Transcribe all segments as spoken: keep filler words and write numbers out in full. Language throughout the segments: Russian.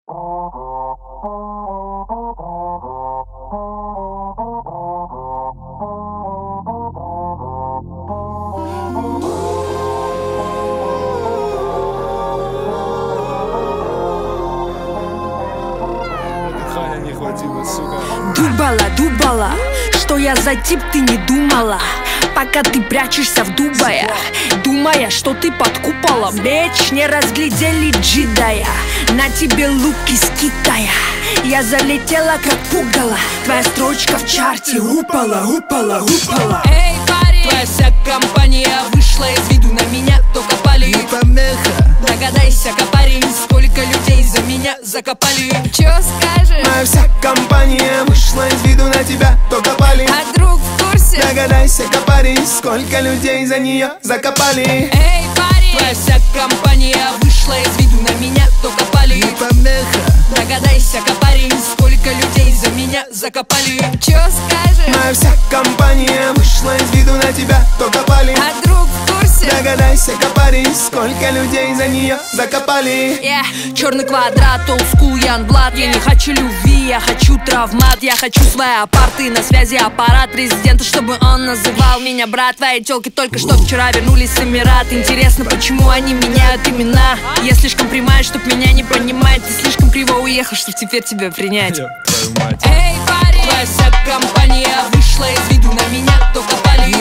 Не хватило, сука. Думала, думала, что я за тип, ты не думала. Пока ты прячешься в Дубае, думая, что ты под куполом. Бич, не разглядели джедая, на тебе лук из Китая. Я залетела как пугало, твоя строчка в чарте упала, упала, упала. Эй, парень, твоя вся компания вышла из виду, на меня только пали. Догадайся, парень, сколько людей за меня закопали. Чё скажешь? Моя вся компания вышла из виду, на тебя только пали. А друг в курсе? Догадайся, парень, сколько людей за нее закопали. Эй, парень, твоя вся компания вышла из виду, на меня только пали. Догадайся, парень, сколько людей за меня закопали. Чё скажешь? Моя вся компания вышла из виду, на тебя только пали. А друг в курсе? Догадайся, парень, сколько людей за нее закопали. Yeah. Черный квадрат, old school, Youngblood. Я не хочу любви, я хочу травмат. Я хочу свои апарты, на связи аппарат президента, чтобы он называл меня брат. Твои тёлки только что вчера вернулись с Эмират. Интересно, почему они меняют имена? Я слишком прямая, чтоб меня не понимать. Ты слишком криво уехал, чтоб теперь тебя принять. Твою мать. Эй, парень, твоя вся компания вышла из виду, на меня только пали.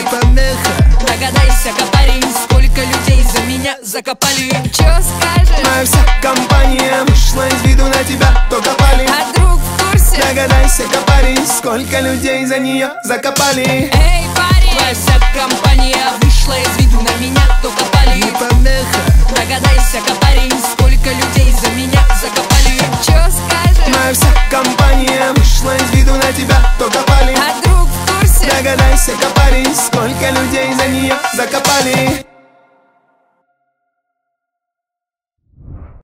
Догадайся, парень, сколько людей за меня закопали. Чё скажешь? Моя вся компания вышла из виду, на тебя только пали. А друг в курсе? Догадайся, парень, сколько людей за нее закопали. Эй, парень, твоя вся компания вышла из виду, на меня только пали. Догадайся, парень, сколько людей за меня закопали. Чё скажешь? Моя вся компания вышла из виду, на тебя только пали. А друг в курсе? Догадайся, парень, сколько людей за нее закопали.